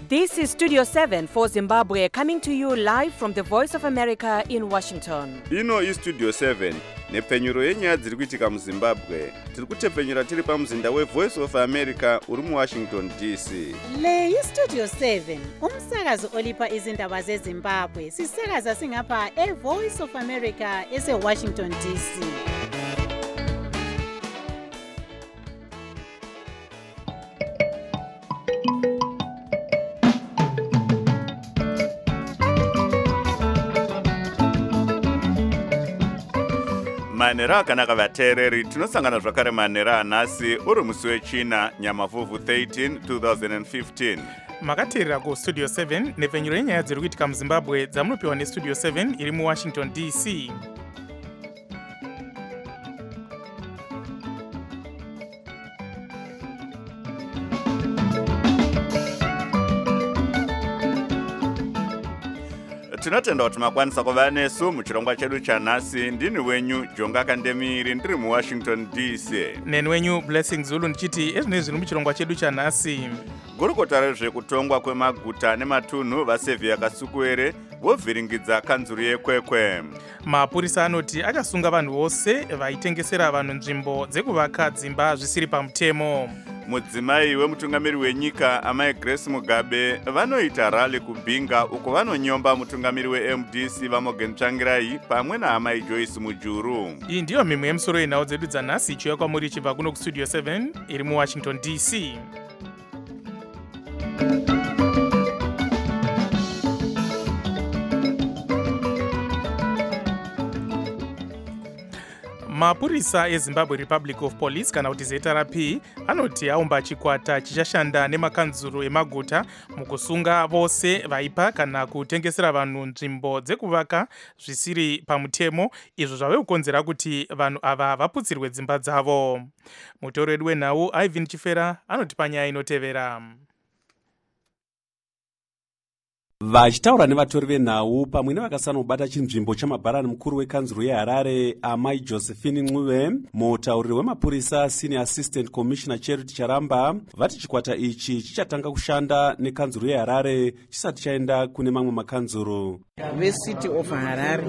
This is Studio 7 for Zimbabwe, coming to you live from the Voice of America in Washington. Ino is Studio 7, nepfenyuro yenyaya dziri kuitika muZimbabwe. Tiri kutepfenyura tiri pamuzinda weVoice of America uri muWashington DC. Le iStudio 7, umsakazo olipa izindaba zeZimbabwe. Sisakaza singapha eVoice of America eseWashington DC. Manera akanaka vateereri, tinosangana zvakare manera anhasi uri musi wechina Nyamavhuvhu 13, 2015. Makateerera kuStudio 7 nepfenyuro yenyaya dziri kuitika muZimbabwe dzamunopiwa neStudio 7 iri muWashington DC. Tinotenda kuti makwanisa kuva nesu muchirongwa chedu chanhasi. Ndini wenyu Jonga Kandemiri ndiri muWashington DC. Neni wenyu Blessing Zulu ndichiti ezvinezvi zviri muchirongwa chedu chanhasi. Gurukota rezvekutongwa kwemaguta nematunhu vaSevhia Kasukuwere vovhiringidza kanzuru yekwekwe. Mapurisa anoti achasunga vanhu vose vaitengesera vanhu nzvimbo dzekuvaka dzimba zvisiri pamutemo. Mudzimai wemutungamiri wenyika Amai Grace Mugabe vanoita rally kuBinga uko vanonyomba mutungamiri weMDC Vamogen Tsvangirai pamwe naAmai Joyce Mujuru. Iyi ndiyo mimwe yemusoro yenhau dzedu dzanhasi ichiuya kwamuri ichibva kuno kuStudio 7 iri muWashington DC. Mapurisa eZimbabwe Republic of Police kana kuti ZRP anoti aumba chikwata chichashanda nemakanzuru emaguta mukusunga vose vaipa kana kutengesera vanhu nzvimbo dzekuvaka zvisiri pamutemo, izvo zvave kukonzera kuti vanhu ava vaputsirwe dzimba dzavo. Mutauri wedu wenhau Ivan Chifera anoti panyaya inotevera. Vachitaura nevatori venhau pamwe nevakasanobata chinzvimbo chamabharani mukuru wekanzuru yeHarare Amai Josephine Ncube, mutauriri wemapurisa Senior Assistant Commissioner Charity Charamba vati chikwata ichi chichatanga kushanda nekanzuru yeHarare chisati chaenda kune mamwe makanzuru. VeCity of Harare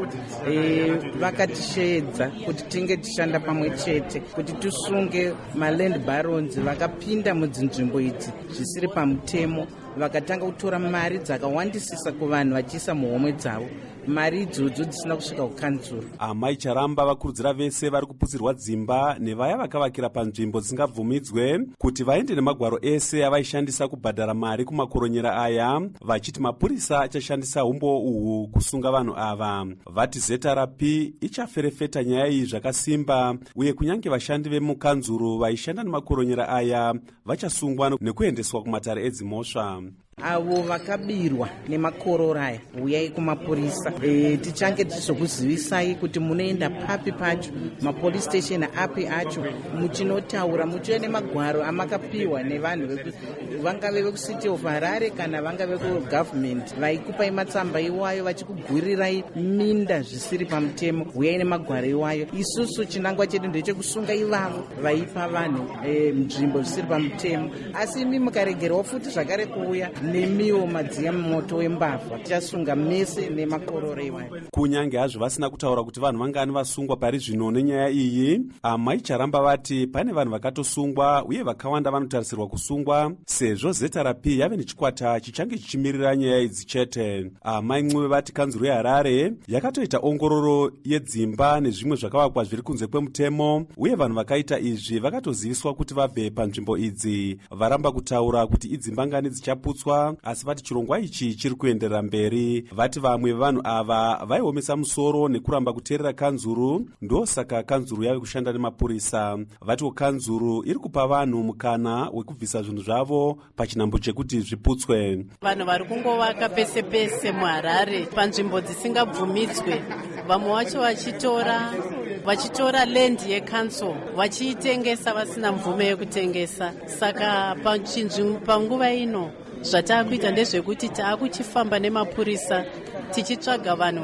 vakatishedza kuti tinge tishanda pamwe chete kuti tisunge maland barons vakapinda mudzinzvimbo idzi zvisiri pamutemo, vakatanga kutora mari dzakawandisisa kuvanhu vachiisa muhomwe dzavo, mari idzodzo dzisina kusvika kukanzuru. Amai Charamba vakurudzira vese vari kuputsirwa dzimba nevaya vakavakira panzvimbo dzisingabvumidzwe kuti vaende nemagwaro ese avaishandisa kubhadhara mari kumakoronyera aya, vachiti mapurisa achashandisa umbo uhu kusunga vanhu ava. Vati ZRP ichaferefeta nyaya iyi zvakasimba uye kunyange vashandi vemukanzuru vaishanda nemakoronyera aya vachasungwa nekuendeswa kumatare edzimhosva. Avo vakabirwa nemakororaya uyai kumapurisa, tichange tichizokuzivisai kuti munoenda papi pacho, mapolice station api acho, muchinotaura muchiuya nemagwaro amakapiwa nevanhu vangave vekuCity of Harare kana vangave vekugovernment vaikupai matsamba iwayo vachikugwirirai minda zvisiri pamutemo, uyai nemagwaro iwayo. Isusu chinangwa chedu ndechekusunga ivavo vaipa vanhu nzvimbo zvisiri pamutemo, asi imi mukaregerwa futi zvakare kuuya nemiwo madziya moto wembavha, tichasunga mese nemakororo iwayo. Kunyange hazvo vasina kutaura kuti vanhu vangani vasungwa pari zvino nenyaya iyi, Amai Charamba vati pane vanhu vakatosungwa uye vakawanda vanotarisirwa kusungwa sezvo ZRP yave nechikwata chichange chichimirira nyaya idzi chete. Amai Ncube vati kanzuru yeHarare yakatoita ongororo yedzimba nezvimwe zvakavakwa zviri kunze kwemutemo uye vanhu vakaita izvi vakatoziviswa kuti vabve panzvimbo idzi. Varamba kutaura kuti idzimba ngani dzichaputswa, asi vati chirongwa ichi chiri kuenderera mberi. Vati vamwe vevanhu ava vaiomesa musoro nekuramba kuteerera kanzuru, ndosaka kanzuru yave kushanda nemapurisa. Vatiwo kanzuru iri kupa vanhu mukana wekubvisa zvinhu zvavo pachinhambo chekuti zviputswe. Vanhu vari kungovaka pese pese muHarare panzvimbo dzisingabvumidzwe, vamwe vacho vachitora land yekanso vachiitengesa vasina mvume yekutengesa. Saka panguva ino zvatakuita ndezvekuti taakuchifamba nemapurisa tichitsvaga vanhu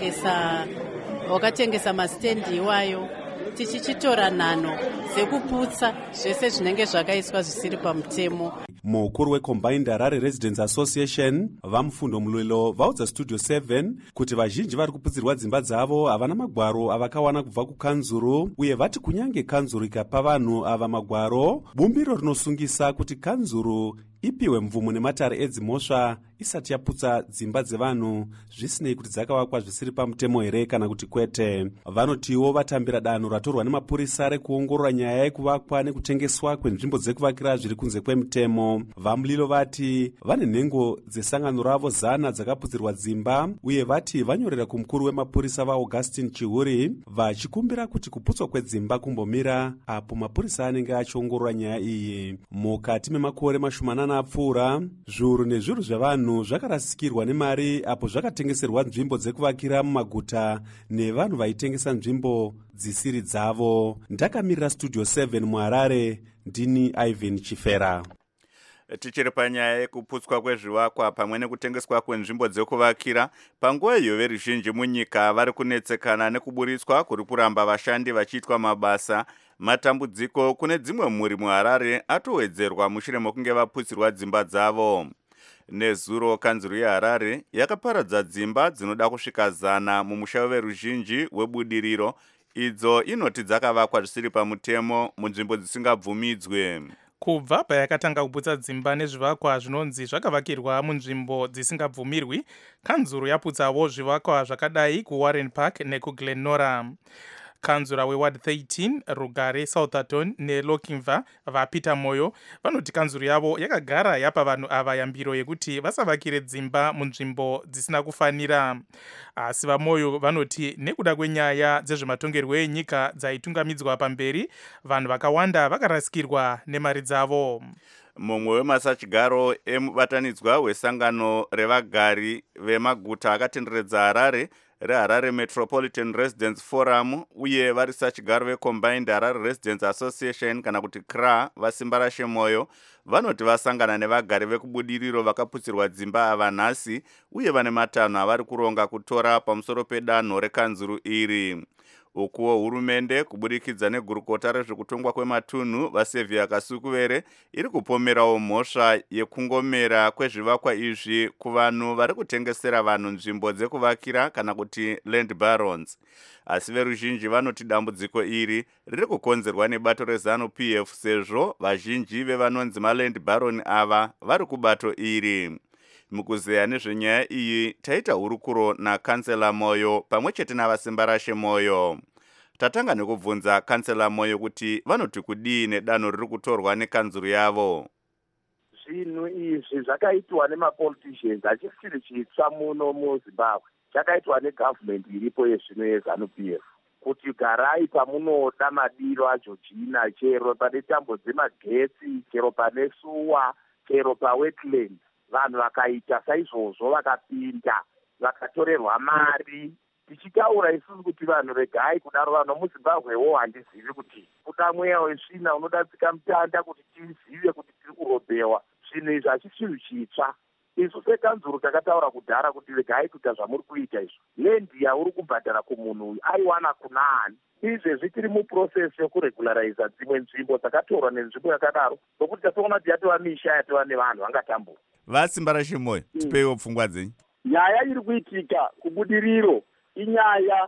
vakatengesa mastendi iwayo, tichichitora nhano dzekuputsa zvese zvinenge zvakaiswa zvisiri pamutemo. mukuru wecombined Harare Residents Association vamufundo mulwelo vaudza Studio 7 kuti vazhinji vari kuputsirwa dzimba dzavo havana magwaro avakawana kubva kukanzuru, uye vati kunyange kanzuru ikapa vanhu ava magwaro, bumbiro rinosungisa kuti kanzuru ipiwe mvumo nematare edzimhosva isati yaputsa dzimba dzevanhu zvisinei kuti dzakavakwa zvisiri pamutemo here kana kuti kwete. Vanotiwo vatambira danho ratorwa nemapurisa rekuongorora nyaya yekuvakwa nekutengeswa kwenzvimbo dzekuvakira zviri kunze kwemutemo. Vamulilo vati vane nhengo dzesangano ravo 100 dzakaputsirwa dzimba, uye vati vanyorera kumukuru wemapurisa vaAugustin Chihuri vachikumbira kuti kuputswa kwedzimba kumbomira apo mapurisa anenge achiongorora nyaya iyi. Mukati memakore mashomanana apfuura, zviuru nezviuru zvavanhu zvakarasikirwa nemari apo zvakatengeserwa nzvimbo dzekuvakira mumaguta nevanhu vaitengesa nzvimbo dzisiri dzavo. Ndakamirira Studio 7 muHarare, ndini Ivan Chifera. Tichiri panyaya yekuputswa kwezvivakwa pamwe nekutengeswa kwenzvimbo dzekuvakira, panguva iyo veruzhinji munyika vari kunetsekana nekuburitswa kuri kuramba vashandi vachiitwa mabasa, matambudziko kune dzimwe mhuri muHarare atowedzerwa mushure mekunge vaputsirwa dzimba dzavo. Nezuro kanzuru yeHarare yakaparadza dzimba dzinoda kusvika 100 mumusha veruzhinji webudiriro, idzo inoti dzakavakwa zvisiri pamutemo munzvimbo dzisingabvumidzwe. Kubva payakatanga kuputsa dzimba nezvivakwa zvinonzi zvakavakirwa munzvimbo dzisingabvumirwi, kanzuru yaputsawo zvivakwa zvakadai kuWarren Park nekuGlenora. Kanzura weWard 13 Rugare, Southampton neLokimva vaPeter Moyo vanoti kanzuru yavo yakagara yapa vanhu ava yambiro yekuti vasavakire dzimba munzvimbo dzisina kufanira. Asi vaMoyo vanoti nekuda kwenyaya dzezvematongerwo enyika dzaitungamidzwa pamberi, vanhu vakawanda vakarasikirwa nemari dzavo. Mumwe wemasachigaro emubatanidzwa wesangano revagari vemaguta akatenderedza Harare reHarare Metropolitan Residents Forum uye vari sachigaro vecombined Harare Residents Association kana kuti CRA vasimbarashe Moyo vanoti vasangana nevagari vekubudiriro vakaputsirwa dzimba ava nhasi, uye vane matanho avari kuronga kutora pamusoro pedanho rekanzuru iri. Ukuwo hurumende kuburikidza negurukota rezvekutongwa kwematunhu vaSevia Kasukuvere iri kupomerawo mhosva yekungomera kwezvivakwa izvi kuvanhu vari kutengesera vanhu nzvimbo dzekuvakira kana kuti land barons. Asi veruzhinji vanoti dambudziko iri riri kukonzerwa nebato reZANU-PF sezvo vazhinji vevanonzi maland baron ava vari kubato iri. Mukuzeya nezvenyaya iyi taita hurukuro nakansela Moyo pamwe chete navasimbarashe Moyo. Tatanga nekubvunza kansela Moyo kuti vanoti kudii nedanho riri kutorwa nekanzuru yavo. Zvinhu izvi zvakaitwa nemapoliticians hachisiri chitsva muno muZimbabwe. Chakaitwa negovernment iripo yezvino yeZANU-PF. Kuti garai pamunoda madiro aJochina, chero pane tambo dzemagetsi, chero pane suwa, chero pawetland. Vanhu vakaita saizvozvo vakapinda, vakatorerwa mari. Tichitaura isusu kuti vanhu regai kudaro, vanhu muZimbabwewo handizivi kuti kuda mweya wesvina unoda tsika mutanda kuti tizive kuti tiri kurobewa. Zvinhu izvi hachisiri chitsva. Isu sekanzuru takataura kudhara kuti regai kuita zvamuri kuita izvo. Lendi yauri kubhadhara kumunhu uyu aiwana kunani. Izvezvi tiri muprocess yokuregulariza dzimwe nzvimbo dzakatorwa nenzvimbo yakadaro, nokuti tatoona kuti yatova misha yatova nevanhu vangatambura. Vasimbarashe Moyo, tipeiwo pfungwa dzenyu. Nyaya iri kuitika kubudiriro inyaya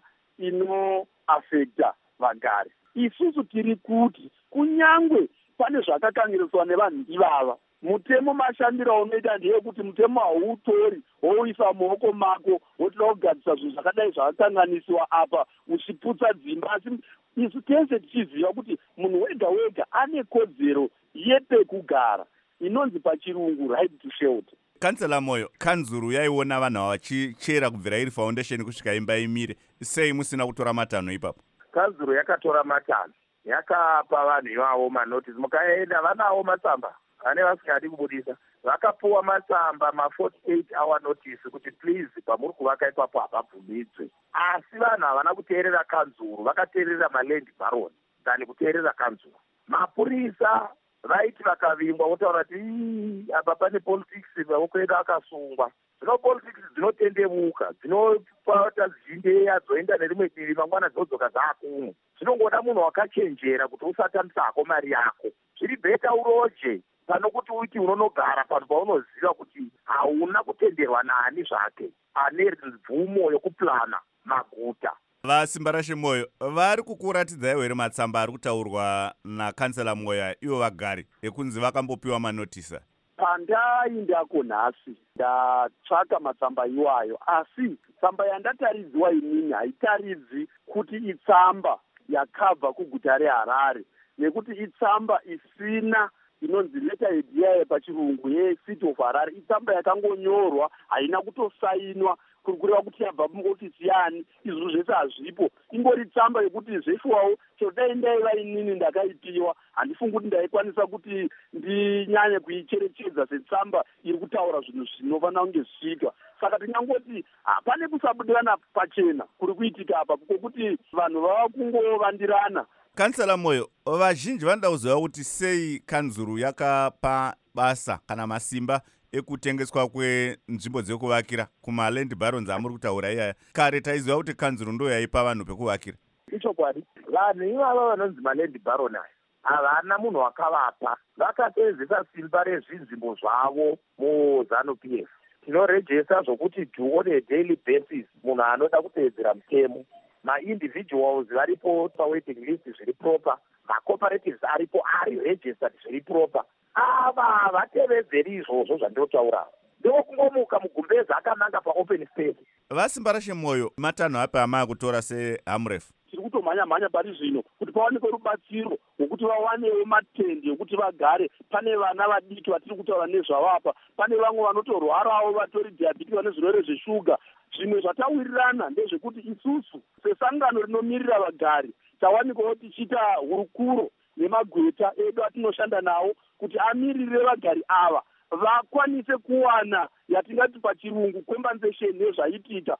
inoafekta vagari. Isusu tiri kuti kunyangwe pane zvakakangiriswa nevanhu ivava, mutemo mashandiro unoita ndeyekuti mutemo hautori wouisa muoko mako wotoda kugadzisa zvinhu zvakadai zvakakanganiswa apa uchiputsa dzimba. Asi isu tese tichiziva kuti munhu wega wega ane kodzero yepekugara inonzi pachirungu right to shelter. Kansela Moyo, kanzuru yaiona vanhu vachichera kubvira iri foundation kusvika imba imire, sei musina kutora matanho ipapo? Kanzuru yakatora matanho, yakapa vanhu ivavo manotisi. Mukaenda vanawo matsamba ane vasingadi kubudisa, vakapuwa matsamba ma48 hour notice kuti please pamuri kuvaka ipapo hapabvumidzwe. Asi vanhu havana kuteerera kanzuru, vakateerera maland baron dani kuteerera kanzuru. Mapurisa vaiti vakavingwa votaura kuti apa pane politics vaokwedu akasungwa. Zvino politics dzinotendemuka, dzinopata zhinji yadzoenda nerimwe divi mangwana dzinodzoka dzakumwe. Zvinongoda munhu wakachenjera kuti usatambisa hako mari yako. Zviri bheta uroje pano kuti uiti unonogara panhu paunoziva kuti hauna kutenderwa naani zvake ane mvumo yokuplana maguta. Vasimba Rashe Moyo vari kukuratidzai here matsamba ari kutaurwa nakansela Moyo ivo vagari ekunzi vakambopiwa manotisa? Pandaindako nhasi ndatsvaka matsamba iwayo, asi tsamba yandataridziwa inini haitaridzi kuti itsamba yakabva kuguta reHarare, nekuti itsamba isina inonzi letterhead yayo pachirungu yeCity of Harare. Itsamba yakangonyorwa, haina kutosainwa kureva kuti yabva muofisi yani. Izvo zvese hazvipo, ingori tsamba yekuti zveshuwawo chodai ndaiva inini ndakaipiwa, handifungi kuti ndaikwanisa kuti ndinyanye kuicherechedza setsamba iri kutaura zvinhu zvinofanira kunge zvichiitwa. Saka tinangoti pane kusabudirana pachena kuri kuitika apa, kwekuti vanhu vava kungovandirana. Kansela Moyo, vazhinji vanoda kuziva kuti sei kanzuru yakapa basa kana masimba ekutengeswa kwenzvimbo dzekuvakira kumaland barons amuri kutaura iyaya. Kare taiziva kuti kanzuru ndo yaipa vanhu pekuvakira. Ichokwadi, vanhu ivava vanonzi maland baron aya havana munhu wakavapa, vakasevenzesa simba rezvinzvimbo zvavo muZANU-PF. Tinorejesa zvokuti do on a daily basis munhu anoda kuteedzera mutemo. Ma-individuals varipo pawaiting list zviri proper, ma-cooperatives aripo ari registered zviri proper. Ava vatevedzeri izvozvo zvandinotaura, ndokungomuka mugumbeza akananga paopen space. Vasimba Rashe Moyo, matanho api amaya kutora seAMREF? Tiri kutomhanya pari zvino kuti pawanike rubatsiro rwokuti vawanewo matende ekuti vagare. Pane vana vadiki vatiri kutaura nezvavapa, pane vamwe vanotorwarawo vatori diabetic vane zvirwere zveshuga. Zvimwe zvatawirirana ndezvekuti isusu sesangano rinomirira vagari tawanikawo tichiita hurukuro nemagweta edu atinoshanda nawo kuti amirire vagari ava vakwanise kuwana yatingati pachirungu compensation nezvaitika.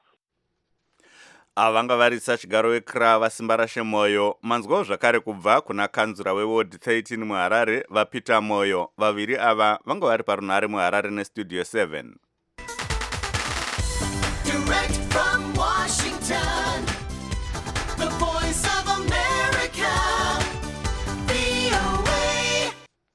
Avanga vari sachigaro weKRA Vasimba Rashe Moyo. Manzwawo zvakare kubva kuna kanzura weWard 13 muHarare vaPeter Moyo. Vaviri ava vanga vari parunhare muHarare neStudio 7. Direct from Washington, the voice of America, VOA.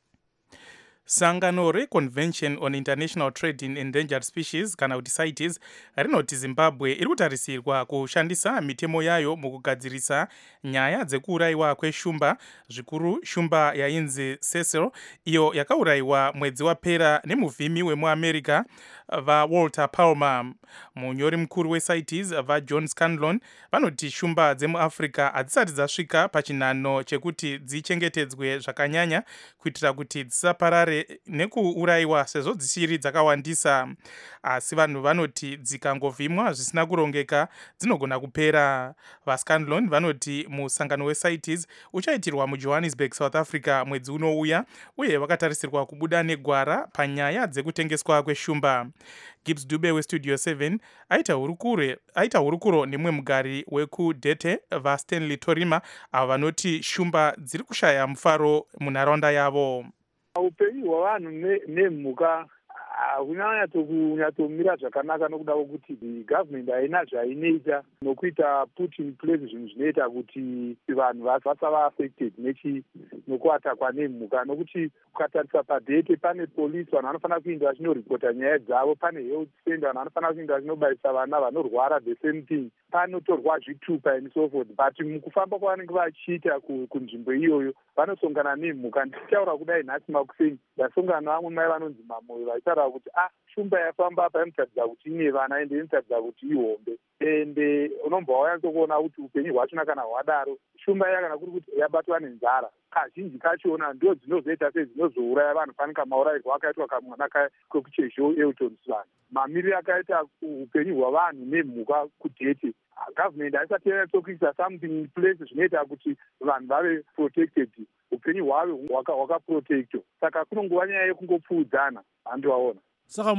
Sangano reConvention on International Trade in Endangered Species kana kuti CITES rinoti Zimbabwe iri kutarisirwa kushandisa mitemo yayo mukugadzirisa nyaya dzekuurayiwa kweshumba, zvikuru shumba yainzi Cecil, iyo yakaurayiwa mwedzi wapera nemuvhimi wemuAmerica vaWalter Palmer. Munyori mukuru weCITES vaJohn Scanlon vanoti shumba dzemuAfrica hadzisati dzasvika pachinhano chekuti dzichengetedzwe zvakanyanya kuitira kuti dzisaparare nekuurayiwa sezvo dzichiri dzakawandisa. Asi vanhu vanoti dzikangovhimwa zvisina kurongeka dzinogona kupera. VaScanlon vanoti musangano weCITES uchaitirwa muJohannesburg, South Africa mwedzi unouya, uye vakatarisirwa kubuda negwara panyaya dzekutengeswa kweshumba. Gibbs Dube weStudio 7 aita hurukuro nemwe mugari wekuDete vaStanley Torima avo vanoti shumba dziri kushaya mufaro munharaunda yavo. Upenyu hwavanhu nemhuka kunyatomira zvakanaka nokuda kwokuti government haina zvainoita nokuita put in place zvinhu zvinoita kuti vanhu vasava affected nokuatakwa nemhuka, nokuti ukatarisa paDete pane polisi vanhu vanofanira kuinda vachinoripota nyaya dzavo, pane health center vanhu vanofanira kuinda vachinobaisa vana vanorwara the same thing, panotorwa zvitupa and so forth, but mukufamba kwavanenge vachiita kunzvimbo iyoyo vanosongana nemhuka. Ndichitaura kudai nhasi makuseni ndasongana navamwe mai vanonzi Mamoyo vachitaura kuti shumba yafamba apa inotaridza kuti ine vana ende inotaridza kuti ihombe, ende unombva wanyatsokuona kuti upenyu hwachona kana hwadaro shumba iya kana kuri kuti yabatwa nenzara kazhinji kachona ndo dzinozoita sedzinozouraya vanhu. Fanika maurayirwo akaitwa kamwana kwekuchezho Elton Swan, mamiriro akaita upenyu hwavanhu nemhuka kuDete. Government haisati yanyatsokuisa something in place zvinoita kuti vanhu vave protected, upenyu hwavo hwakaprotectwa. Saka kunongova nyaya yekungopfuudzana handiwaona. Saka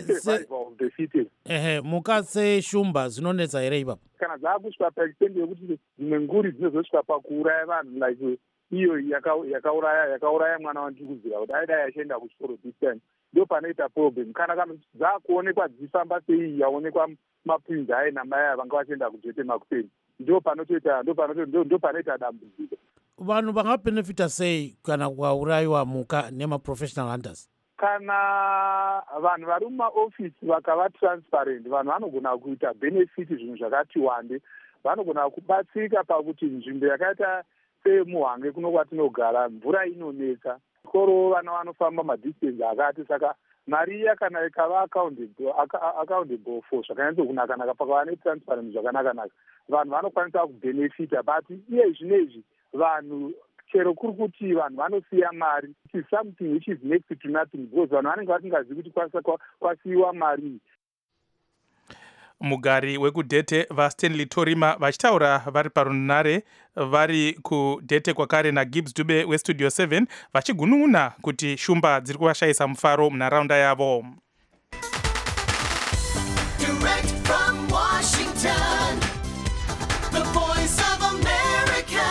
muka seshumba zinonetsa here ipapo kana dzakusvika paextent yekuti dzimwe nguri dzinozosvika pakuuraya vanhu, like iyo yakauraya mwana wandiri kuziva kuti aidai achienda kuchikoro this time, ndo panoita problem. Kana dzakuonekwa dzifamba sei yaonekwa mapinzi aye namai vanga vachienda kuDete makuseni, ndo panoita dambudziko. vanhu vangabenefita sei kana kwaurayiwa mhuka nemaprofessional hunters? Kana vanhu vari mumaofisi vakava transparent, vanhu vanogona kuita benefit zvinhu zvakati wande. Vanogona kubatsirika pakuti nzvimbo yakaita semuhwange kuno kwatinogara mvura inonetsa. Koro vana vanofamba madistance akati, saka mari iya kana ikava accountable for zvakanyatsokunaka pakava netransparent zvakanaka, vanhu vanokwanisa kubenefita. But iye zvinezvi vanhu chero kuri kuti vanhu vanosiya mari, it is something which is next to nothing, because vanhu vanenge vasingazivi kuti kwasiyiwa mari. Mugari wekudhete vaStanley Torima vachitaura vari parunare vari kudhete kwakare naGibbs Dube weStudio 7 vachigunun'una kuti shumba dziri kuvashayisa mufaro munharaunda yavo. Direct from Washington, the voice of America,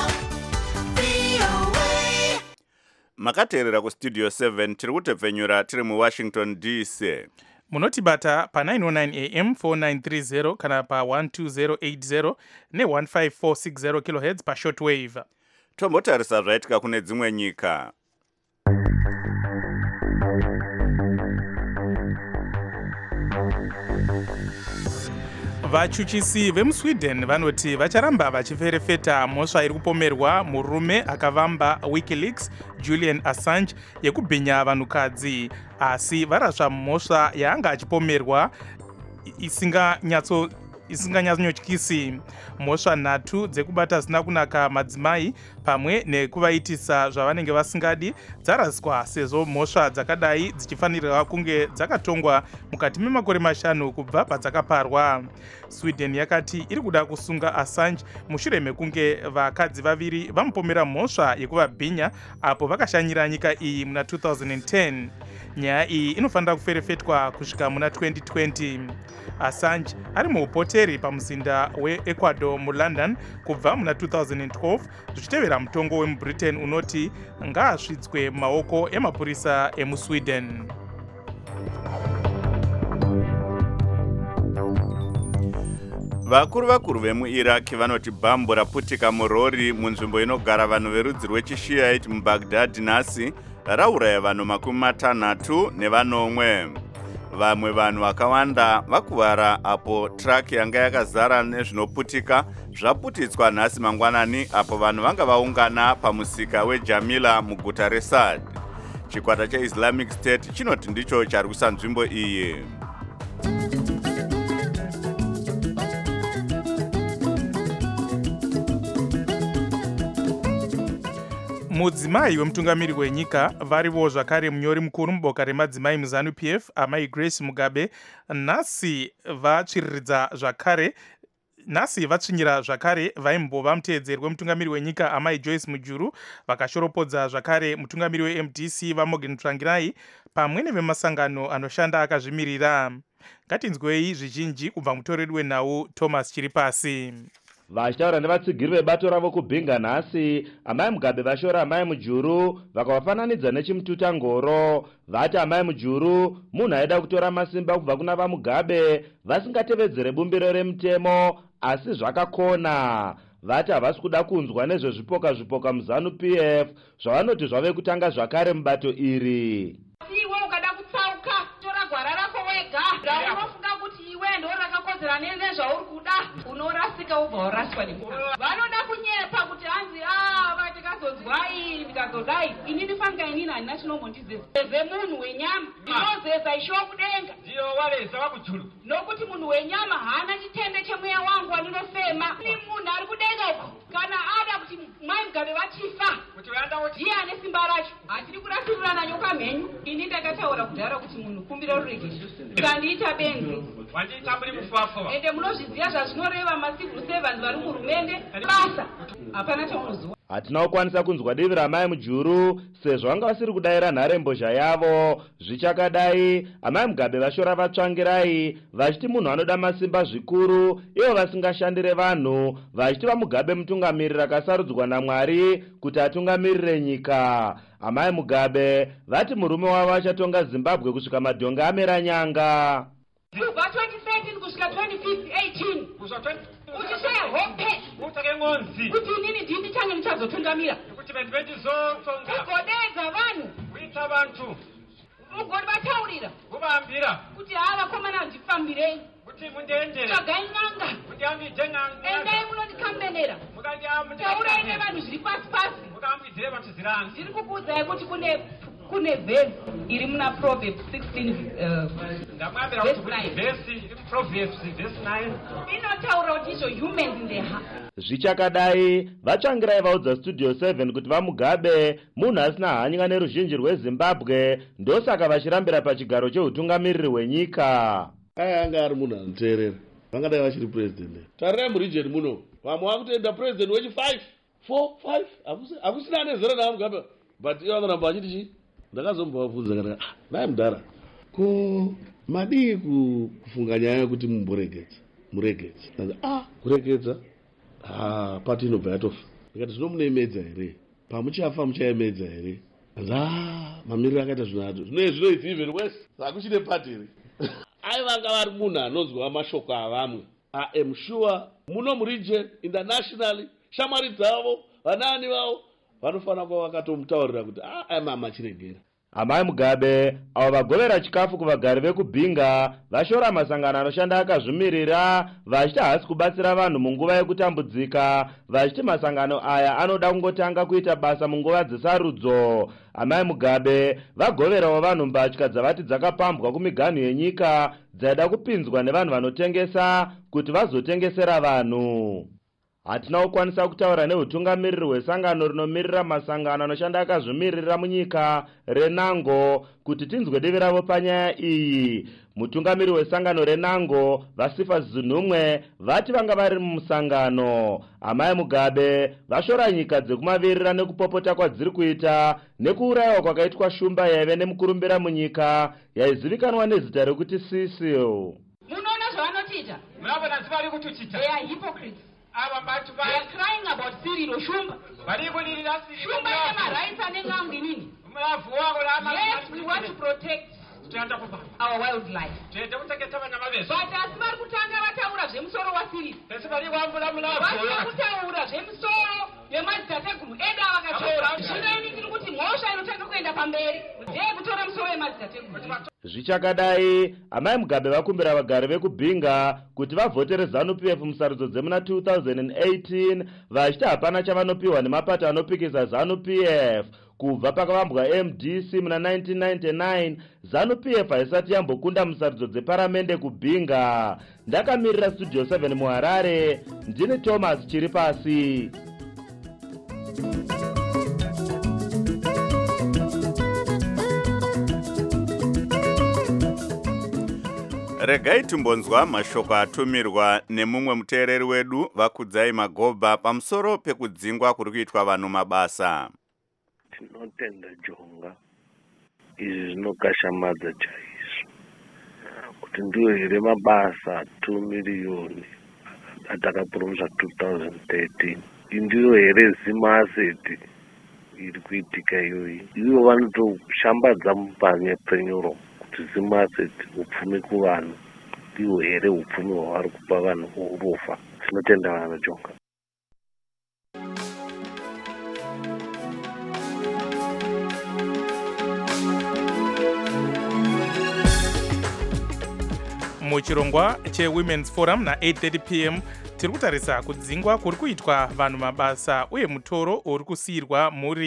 VOA. Makateerera kuStudio 7 tiri kutepfenyura tiri muWashington DC. Munotibata pa 909 AM 4930 kana pa 12080 ne15460 kHz pa shortwave. Tombotarisa zvaitika kune dzimwe nyika. Vachuchisi vemuSweden vanoti vacharamba vachiferefeta mhosva iri kupomerwa murume akavamba WikiLeaks Julian Assange yekubhinya vanhukadzi, asi varasva mhosva yaanga achipomerwa isinganyatsonyotyisi. Mhosva 3 dzekubata zina kunaka madzimai pamwe nekuvaitisa zvavanenge vasingadi dzaraswa, sezvo mhosva dzakadai dzichifanirwa kunge dzakatongwa mukati memakore 5 kubva padzakaparwa. Sweden yakati iri kuda kusunga Assange mushure mekunge vakadzi vaviri vamupomera mhosva yekuvabhinya apo vakashanyira nyika iyi muna 2010. Nyaya iyi inofanira kuferefetwa kusvika muna 2020. Assange ari muupoteri pamuzinda weEcuador muLondon kubva muna 2012 zvichitevera mutongo wemuBritain unoti ngaasvidzwe mumaoko emapurisa emuSweden. Vakuru vemuIraq vanoti bhambo raputika murori munzvimbo inogara vanhu verudzi rwechishiite muBaghdad nhasi rauraya vanhu 60 nevanomwe. Vamwe vanhu vakawanda vakuvara apo truck yanga yakazara nezvinoputika zvaputitswa nhasi mangwanani apo vanhu vanga vaungana pamusika weJamila muguta reSad. Chikwata cheIslamic State chinoti ndicho charwisa nzvimbo iyi. Mudzimai wemutungamiri wenyika varivo zvakare munyori mukuru muboka remadzimai muZANU-PF amai Grace Mugabe nhasi vatsvinyira zvakare vaimbova muteedzeri wemutungamiri wenyika amai Joyce Mujuru, vakashoropodza zvakare mutungamiri weMDC vaMorgan Tsvangirai pamwe nevemasangano anoshanda akazvimirira. Ngatinzwei zvizhinji kubva mutoreri wenhau Thomas Chiripasi. Vachitaura nevatsigiri vebato ravo kubhinga nhasi, amai Mugabe vashora amai Mujuru vakavafananidza nechimututangoro. Vati amai Mujuru munhu aida kutora masimba kubva kuna vaMugabe vasingatevedzere bumbiro remutemo, asi zvakakona. Vati havasi kuda kunzwa nezvezvipoka muZANU-PF zvavanoti zvave kutanga zvakare mubato iri. Iwe ukada kutsauka tora gwara rako wega, unofunga kuti iwe ndo rakakodzera nezvauri kuda, unorasika ubva waraswa nenyika. Vanoda kunyepa kuti hanzi ndikazonzwai ndikazodai. Ini ndifanga inini handina chinombondizeza. Munhu wenyama ndinozeza isho kudenga. Ndiyo waleza wakujulu. Nokuti munhu wenyama haana chitende chemweya wangu wandinofema. Ni munhu ari kudenga uko. Kana ada kuti mai Mugabe vachifa, kuti vanda kuti ndiye ane simba racho. Hatiri kurasirirana nyoka mhenyu. Ini ndakataura kudhara kuti munhu kumbira ruregesho. Kandiita benzi. Wandiita muri mufafa. Ende munozviziva zvazvinoreva macivil servants vari muhurumende basa. Hapana chamunoziva. Hatina kukwanisa kunzwa divi ramai Mujuru sezvo vanga vasiri kudayira nharembozha yavo. Zvichakadai amai Mugabe vashora vatsvangirai vachiti munhu anoda masimba zvikuru ivo vasingashandire vanhu, vachiti vaMugabe mutungamiriri akasarudzwa naMwari kuti atungamirire nyika. Amai Mugabe vati murume wavo achatonga Zimbabwe kusvika madhonga amera nyanga. Kubva 2013 kusvika 2018 uchishaya hope utsake ng'onzi kuti inini ndini change ndichazotungamira kuti vendizotonga ugodedza vanhu kuita vantu ugobataurira kuvaambira kuti haa vakomana ndifambirei kuti mundiendere tsvagai n'anga mundiambidze n'anga endai munondikambenera taurai nevanhu zviri pasi pasi mukambidzire vantu zirangu ndiri kukuudzai kuti kune vhesi iri muna proverbs 16 ndamwambira kuti kune vhesi iri muproverbs vhesi 9 inotaura kuti izvo humans in the heart. Zvichakadai vatsvangirai vaudza studio 7 kuti vamugabe munhu asina hanya neruzhinji rwezimbabwe ndosaka vachirambira pachigaro cheutungamiriri hwenyika. Anga ari munhu anoteerera vangadai vachiri president. Tarirai muregion muno vamwe vakutoenda president wechi 5 4 5 hakusina ane zera navamugabe but ivo vanoramba vachiti chii. Ndakazombovabvunza kana nai mudhara ko madii kufunga nyaya yokuti muregedza kuregedza pati inobva yatofa. Ndikati zvinomunemedza here pamuchafa muchaemedza here. Mamiriro akaita zvinoato zvinoizvi even worse sakuchine pati here. Aivanga vari munhu anonzwa mashoko avamwe. I am sure muno muregion internationally shamwari dzavo vanani vavo vanofanira kuva vakatomutaurira kuti aimama chirengera. Amai Mugabe avo vagovera chikafu kuvagari vekubhinga vashora masangano anoshanda akazvimirira vachiti hasi kubatsira vanhu munguva yekutambudzika vachiti masangano aya anoda kungotanga kuita basa munguva dzesarudzo. Amai Mugabe vagoverawo vanhu mbatya dzavati dzakapambwa kumiganhu yenyika dzaida kupinzwa nevanhu vanotengesa kuti vazotengesera vanhu. Hatina kukwanisa kutaura neutungamiriri hwesangano rinomirira masangano anoshanda akazvimirira munyika reNango kuti tinzwe divi ravo panyaya iyi. Mutungamiriri hwesangano reNango Vasifa Zunumwe vati vanga vari mumusangano. Amai Mugabe vashora nyika dzekumavirira nekupopota kwadziri kuita nekuurayiwa kwakaitwa shumba yaive nemukurumbira munyika yaizivikanwa nezita rekuti Cecil. Munoona zvavanotiita? Munavona zivari kutuchita? They are hypocrites. They are crying about Cyril Shumba. Shumba ine marights anengangu inini. Yes, we want to protect our wildlife. But asi vari kutanga vataura zvemusoro waCyril. Vari kutaura zvemusoro yemadzitateguru edu avakatora. Zvino ini tiri kuti mhosva inotanga kuenda pamberi. Ndeyekutora musoro wemadzitateguru. Zvichakadai amai Mugabe vakumbira vagari vekubhinga kuti vavhotere ZANU-PF musarudzo dzemuna 2018 vachiti hapana chavanopiwa nemapato anopikisa ZANU-PF. Kubva pakavambwa MDC muna 1999 ZANU-PF haisati yambokunda musarudzo dzeparamende kubhinga. Ndakamirira studio 7 muHarare ndini Thomas Chiripasi. Regai timbonzwa mashoko atumirwa nemumwe muteereri wedu Vakudzai Magobha pamusoro pekudzingwa kuri kuitwa vanhu mabasa. Tinotenda Jonga izvi zvinokashamadza chaizvo kuti ndiwo here mabasa 2 miliyoni atakapuromusva 2013 indiyo here zimaseti iri kuitika iyoyi. Ivo vanotoshambadza mupanyepfenyuro kuti zimaseti upfumi kuvanhu ndiwo here upfumi hwavari kupa vanhu urofa. Tinotenda vanhu Jonga. Muchirongwa cheWomen's Forum na 8:30 p.m. tiri kutarisa kudzingwa kuri kuitwa vanhu mabasa uye mutoro uri kusiyirwa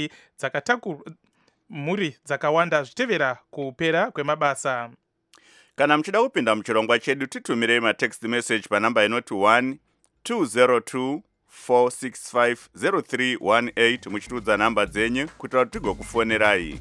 mhuri dzakawanda zvichitevera kupera kwemabasa. Kana muchida kupinda muchirongwa chedu titumirei matext message panamba inoti 1202 465 0318 muchitiudza namba dzenyu kuitira kuti tigokufonerai.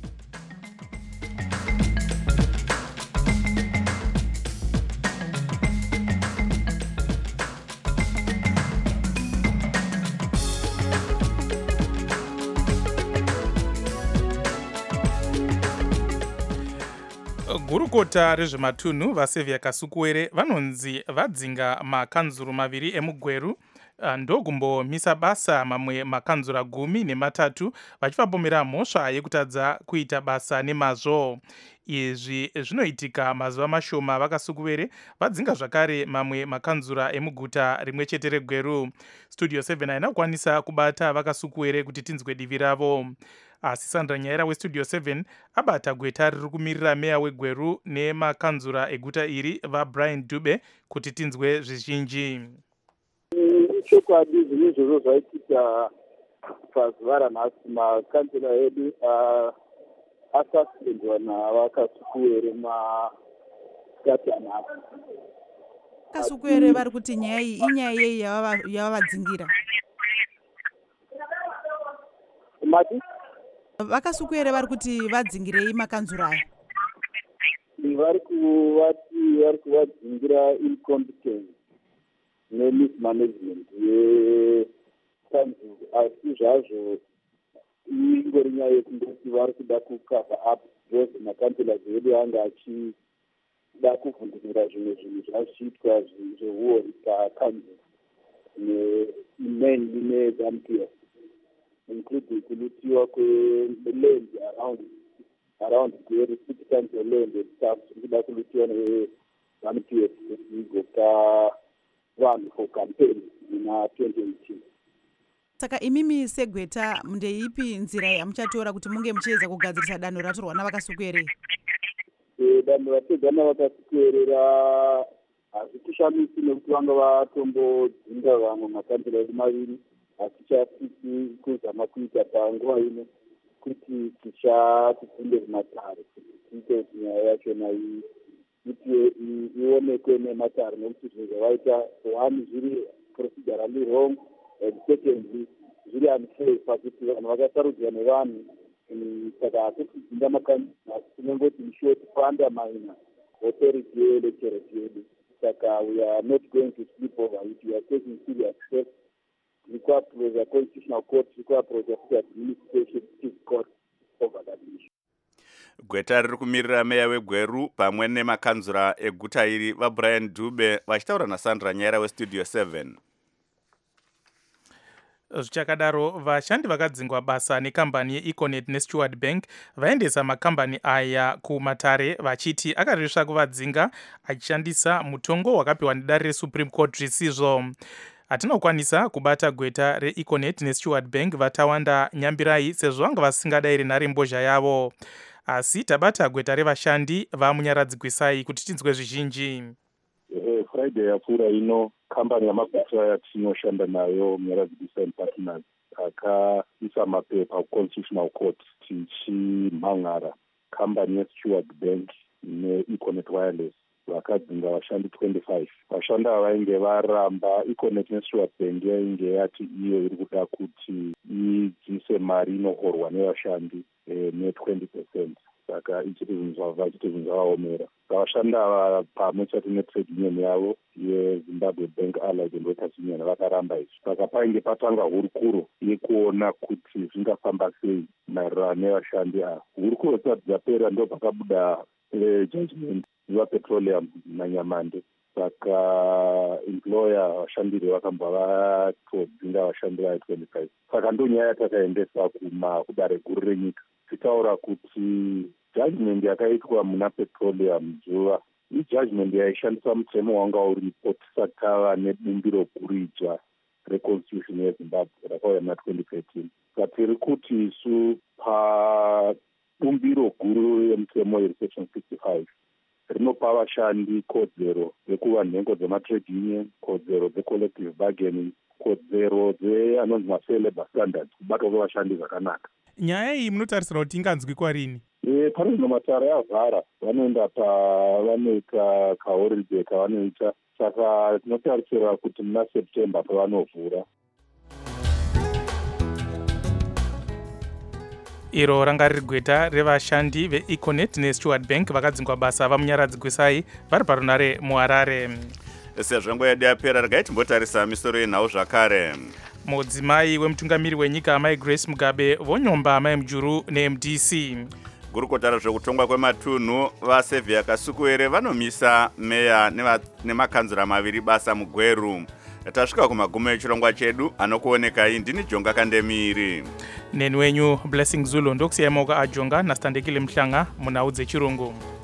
Gurukota rezvematunhu vaSevia Kasukuwere vanonzi vadzinga makanzuru maviri emugweru ndokumbomisa basa mamwe makanzura 13 vachivapomera mhosva yekutadza kuita basa nemazvo. Izvi zvinoitika mazuva mashoma vakasukuvere vadzinga zvakare mamwe makanzura emuguta rimwe chete reGweru. Studio 7 haina kukwanisa kubata vakasukuwere kuti tinzwe divi ravo. Asi Sandra Nyaira weStudio 7 abata gweta riri kumirira meya weGweru nemakanzura eguta iri vaBrian Dube kuti tinzwe zvizhinji. Chokwadi zvinhu izvozvo zvaitika pazuva ranhasi makanzura edu asasipendwa navakasukuwere masikati anhasi. Vakasukuwere vari kuti nyaya iyi inyaya yei yavavadzingira? Mati? Vakasukuwere vari kuti vadzingirei makanzura aya? Vari kuvadzingira incompetence nemismanagement yekanzuro, asi zvazvo ingori nyaya yekundoti vari kuda kukava up because makanzura edu anga achida kuvhundurira zvimwe zvinhu zvachiitwa zveuori pakanzuro mainly neZANU-PF, including kulutiwa kweland around Gweru city council land and stuff. Kuda kulutiwa neZANU-PF kuti igopa vanhu for campaign ina 2018. Saka imimi segweta ndeipi nzira yamuchatora kuti munge muchiedza kugadzirisa danho ratorwa navakasukuwere? Danho ratorwa navakasukuwere hazvikushamisi nekuti vanga vatombodzinga vamwe makanzura edu maviri, asi chasisi kuzama kuita panguva ino kuti tichatidzinde matare kuti tiite kuti nyaya yachona ionekwe nematare, nekuti zvinhu zvavaita one zviri procedurally wrong and secondly zviri unfair pakuti vanhu vakasarudzwa nevanhu. Saka hatitidzinga makanzura tinongoti short undermine authority yeelectorate yedu. Saka we are not going to sleep over it. We are taking serious steps. Approach the Constitutional Court, approach the Administrative Court over that issue. Gweta riri kumirira meya weGweru pamwe nemakanzura eguta iri vaBrian Dube vachitaura naSandra Nyaira weStudio 7. Zvichakadaro vashandi vakadzingwa basa nekambani yeEconet neSteward Bank vaendesa makambani aya kumatare vachiti akarisva kuvadzinga achishandisa mutongo wakapiwa nedare reSupreme Court zvisizvo. Hatinokwanisa kubata gweta reEconet neSteward Bank vatawanda Nyambirai sezvo vanga vasingadayiri nhare mbozha yavo. Asi tabata gweta revashandi vamunyaradzikwisai kuti tinzwe zvizhinji. Friday yapfuura ino kambani yamaguta yatinoshanda nayo Munyaradzikwisai Partners akaisa mapepa kuConstitutional Court tichimhan'ara kambani yeSteward Bank neEconet Wireless vakadzinga vashandi 25. Vashandi ava vainge varamba. Econet neSteward Bank yainge yati iyo iri kuda kuti idzise mari inohorwa nevashandi ne20%. Saka ichiti zvinhu zvavaomera. Vashandi ava pamwe chete netrade union yavo yeZimbabwe Bank Allied and Workers Union vakaramba izvi. Saka painge patanga hurukuro yekuona kuti zvingafamba sei maererano nevashandi ava. Hurukuro dzisati dzapera ndo pakabuda judgment yePetroleum naNyamande. Saka employer vashandiri vakambwa vatodzinga vashandi vayo 25. Saka ndo nyaya yatakaendesa kudare guru renyika tichitaura kuti judgment yakaitwa muna Petroleum zuva ijudgment yaishandisa mutemo wanga uripo tisati tava nebumbiro guru idzva reconstitution yeZimbabwe rakauya muna 2013. Saka tiri kuti isu pabumbiro guru yemutemo yesection 65 rinopa vashandi kodzero yekuva nhengo dzematrade union, kodzero dzecollective bargaining, kodzero dzeanonzi mafair labor standards, kubatwa kwevashandi zvakanaka. Nyaya iyi munotarisira kuti inganzwi kwarini? Pane zvino matare avhara, vanoenda vanoita kaholiday kavanoita, saka tinotarisira kuti muna September pavanovhura. Iro ranga riri gweta revashandi veEconet neSteward Bank vakadzingwa basa vamunyaradzikwisai vari parunare muHarare. Sezvo nguva yedu yapera regai timbotarisa misoro yenhau zvakare. Mudzimai wemutungamiri wenyika amai Grace Mugabe vonyomba amai Mujuru neMDC. Gurukota zvekutongwa kwematunhu vaSevia Kasukuwere vanomisa meya nemakanzura maviri basa muGweru. tasvika kumagumo echirongwa chedu. Anokuonekai ndini Jonga Kandemiri. Neni wenyu Blessing Zulu ndokusiyaimaoka ajonga nastandekile mhlanga munhau dzechirungu.